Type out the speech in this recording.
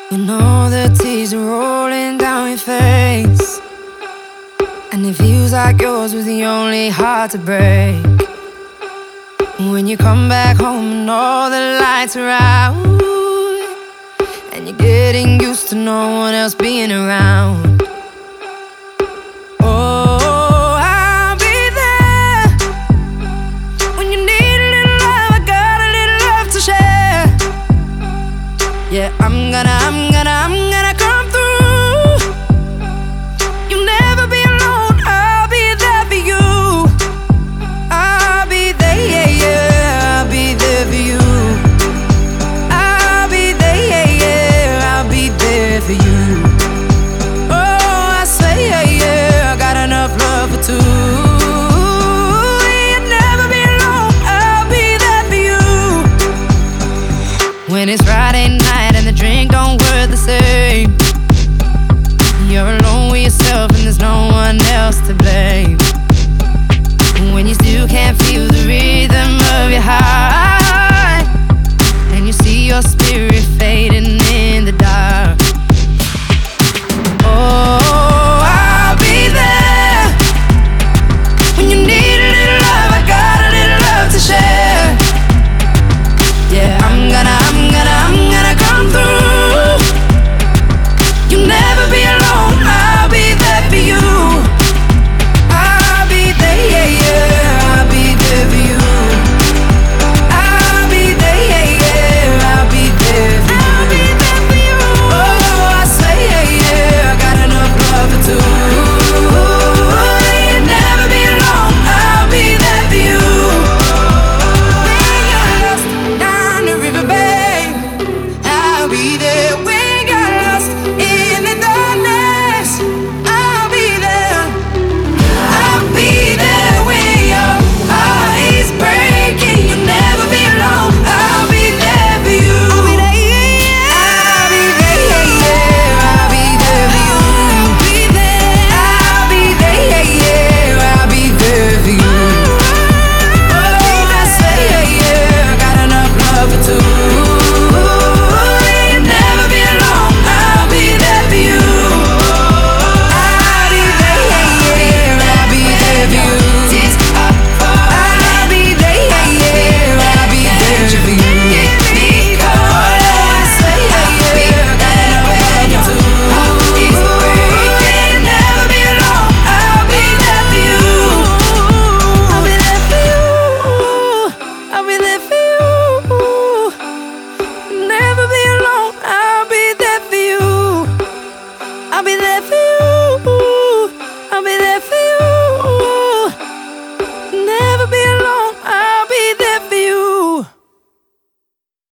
When all the tears are rolling down your face, and it feels like yours was the only heart to break. When you come back home and all the lights are out, and you're getting used to no one else being around. Oh, I'll be there when you need a little love. I got a little love to share. Yeah, I'm gonna come through. You'll never be alone. I'll be there for you. I'll be there, yeah, yeah. I'll be there for you. I'll be there, yeah, yeah. I'll be there for you. Oh, I say, yeah, yeah. I got enough love for two. You'll never be alone. I'll be there for you. When it's Friday night and the drink don't work the same, you're alone with yourself and there's no one else to blame. When you still can't feel the rhythm of your heart, and you see your spirit